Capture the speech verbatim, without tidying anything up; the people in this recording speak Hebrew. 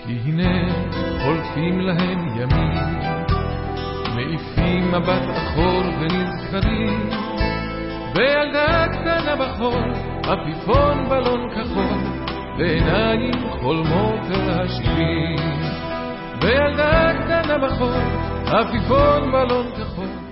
כי הנה חולפים להם ימים, מעיפים מבט אחור ונזכרים בילדה קטנה בחול, עפיפון בלון כחול ועיניים חולמות אל השירים. בילדה קטנה בחול, עפיפון בלון כחול